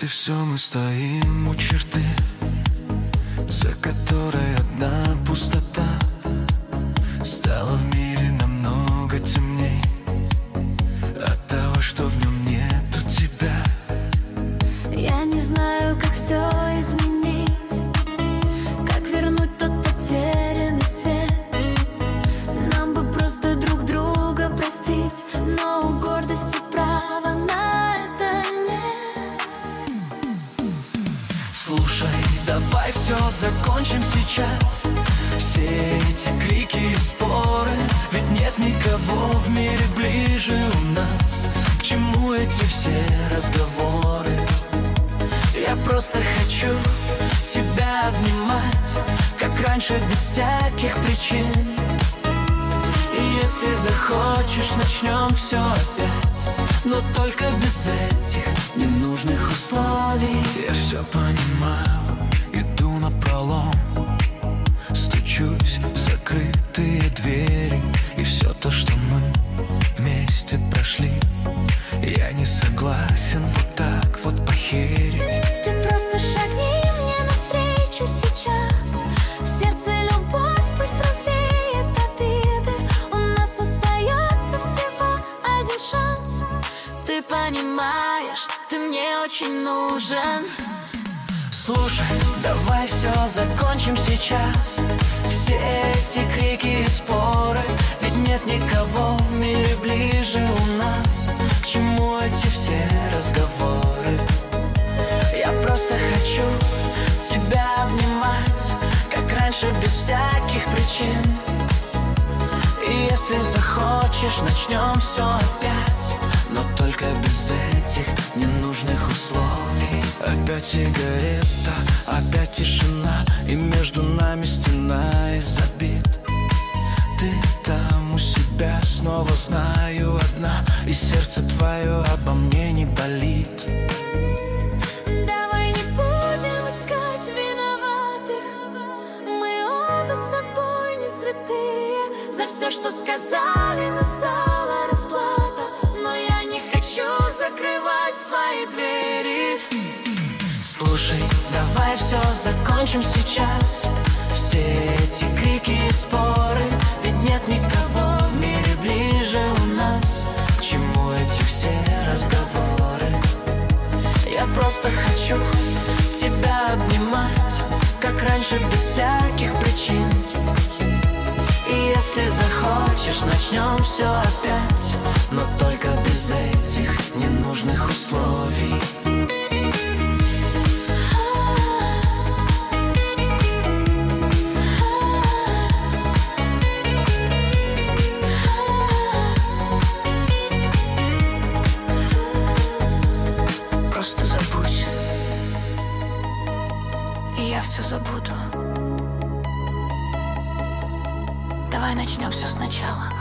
все мы стоим у черты, за которой одна пустота. Стало в мире намного темней от того, что в нем нету тебя. Я не знаю, как все изменить, как вернуть тот потерянный свет. Нам бы просто друг друга простить, но у гордости права на это нет. Слушай, давай все закончим сейчас. Все эти крики и споры, ведь нет никого в мире ближе у нас. К чему эти все разговоры? Я просто хочу тебя обнимать, как раньше, без всяких причин. И если захочешь, начнем все опять, но только без этих ненужных условий. Я все понимаю, иду напролом, стучусь в закрытые двери. И все то, что мы вместе прошли, я не согласен вот так вот похерить. Ты просто шагни мне навстречу сейчас. В сердце любовь пусть развеет обиды. У нас остается всего один шанс. Ты понимаешь, ты мне очень нужен. Слушай, давай все закончим сейчас. Все эти крики и споры, ведь нет никого в мире ближе у нас. К чему эти все разговоры? Я просто хочу тебя обнимать, как раньше, без всяких причин. И если захочешь, начнем все опять, но только без этих ненужных условий. Опять сигарета, опять тишина, и между нами стена из обид. Ты там у себя, снова знаю, одна, и сердце твое обо мне не болит. Давай не будем искать виноватых. Мы оба с тобой не святые. За все, что сказали, настала расплата. Но я не хочу закрывать свои двери. Слушай, давай все закончим сейчас. Все эти крики и споры, ведь нет никого в мире ближе у нас. К чему эти все разговоры? Я просто хочу тебя обнимать, как раньше, без всяких причин. И если захочешь, начнем все опять, но только без этих ненужных условий. Просто забудь, и я все забуду. Давай начнем все сначала.